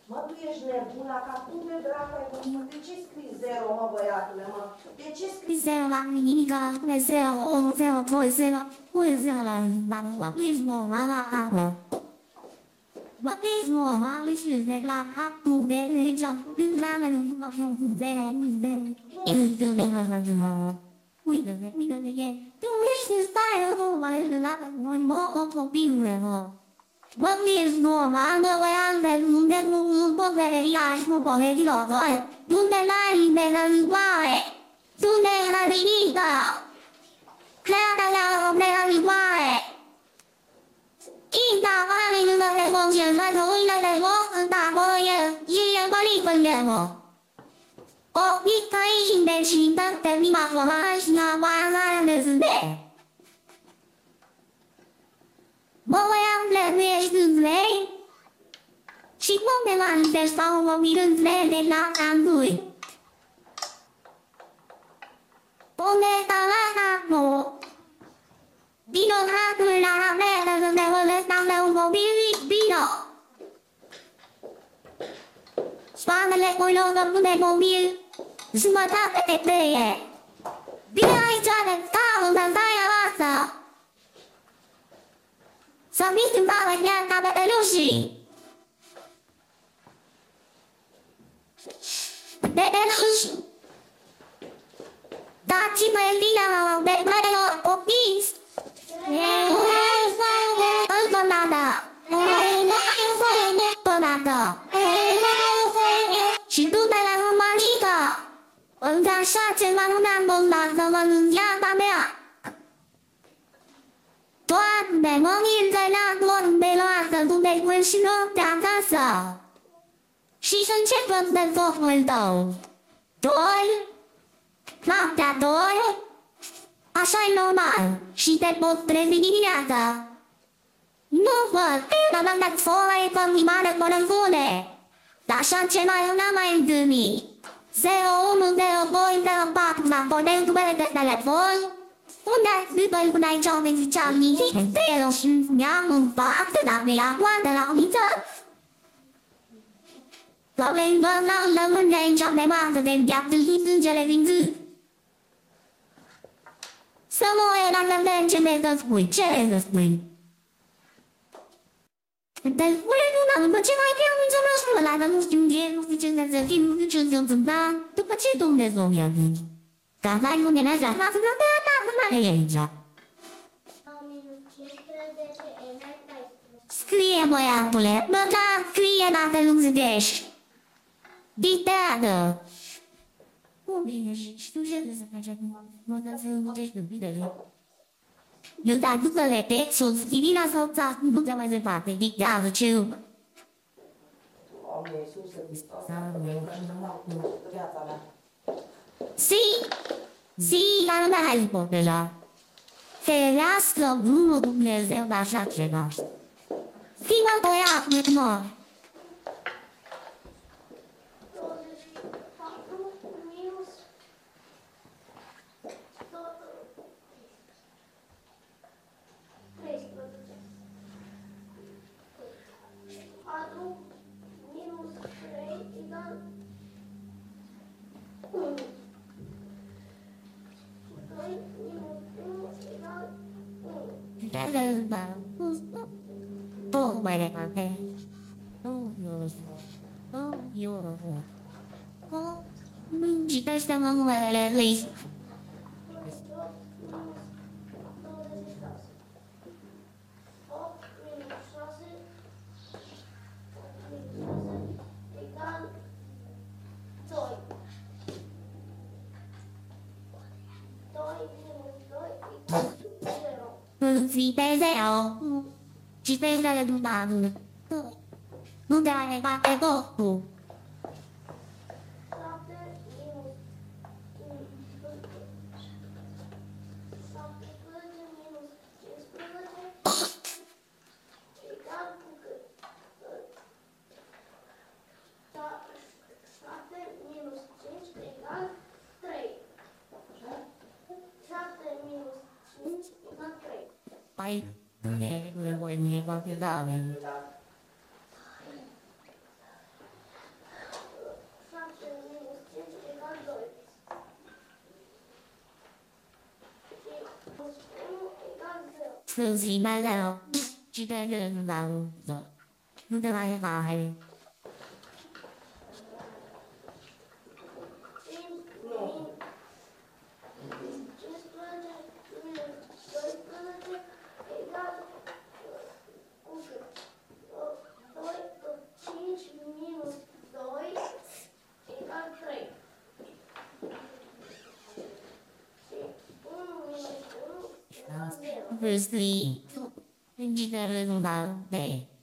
Mă, tu ești nebuna, ca cum de dracu ai venit? De ce scrii 0, mă, băiatule, mă? De ce scrii 0 la nimica? De 0, 1, 0, 2, 0, 2, 0, la batismo, la batismo, de la haptu, de legea, de la Vâng đi mùa mà mưa quay ăn để mùng đen mùng bốc về dài mùng bỏ về đi đỏ rồi mùng đen lại để làm qua ấy mùng đen là đi cả lẽ là hôm nay là đi qua ấy ít ta có đi nhưng mà để mong chuyện là thôi là để mong ta coi gì có đi phần để mong có biết thấy để chỉ ta để đi mặc vào hai nhà qua ra để xử để Mơ em lệ về dừng lệ Chỉ mong để làm để sau mà bị đừng lệ để làm ăn đuổi Bố mẹ ta là nàng nổ Đi đâu hát người là làm lệ là dừng lệ hơn lệ tăng lệ không bị nọ Xóa là lệ ngồi lâu ngầm lệ không biết Dừng mà ta phải đẹp đề Biết ai cha lệ ta không thằng tay à sao Sao biết chúng ta là nhà ta đã lưu gì? Để lưu gì? Ta chỉ phải đi nào để mà đây là một tí. Con nào đó. Con nào đó. Chỉ tu đây là không mà đi cả. Ông ta sát trên mặt không đang bông đàn rồi mà nhà ta mẹ. Toàn để ngó nhìn在那乱被乱的不被温馨的大大嫂，牺牲千分的做奋斗，对，那大对，阿帅罗曼是在不得力量的，我们那么的错来帮你妈的不能过来，大山前来有那么一个你，在我们的boy的爸爸不能不能的来boy。我乃日本不乃照明照你，对了是娘们把的那个阳光的老米子。老人们老人们人照在忙的人家的日子这类名字。什么也让人们这类的会这类的会。但是我也不能把这块表面怎么说来的兄弟，我正在这里我真正怎么都把这东西做样子。刚才我那在那是那那人家。Scrie băiatule, bă da, scrie dacă nu zidești. Diteadă. Bine, știu ce să faci acum, mă da să nu te știu, bine. Eu da după lete, sunt divina sau ța, nu te mai departe, dictează ce eu. Si, dar nu mai pot deja. Ferească bunul Dumnezeu de așa ceva. Stima băiatule, mă. Oh, my God. Oh, you're oh, chỉ tay sang ông là gì? Vì bé dẻo chỉ bé ra là đúng bà rồi đúng ra này ba bé cô bay nghe người ngoài nghe qua cái đạo này così bello, ci vedo da non te vai mai. Così, ci vedo da te.